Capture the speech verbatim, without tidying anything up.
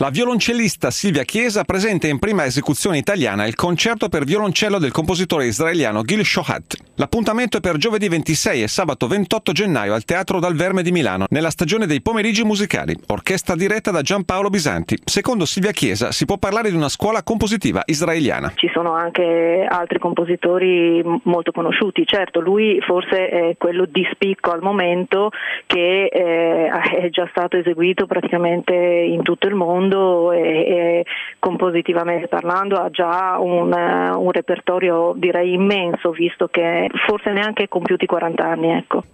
La violoncellista Silvia Chiesa presenta in prima esecuzione italiana il concerto per violoncello del compositore israeliano Gil Shohat. L'appuntamento è per giovedì ventisei e sabato ventotto gennaio al Teatro Dal Verme di Milano, nella stagione dei pomeriggi musicali. Orchestra diretta da Giampaolo Bisanti. Secondo Silvia Chiesa si può parlare di una scuola compositiva israeliana. Ci sono anche altri compositori molto conosciuti. Certo, lui forse è quello di spicco al momento che eh, è già stato eseguito praticamente in tutto il mondo e, e compositivamente parlando ha già un, un repertorio direi immenso, visto che forse neanche compiuti quaranta anni, ecco.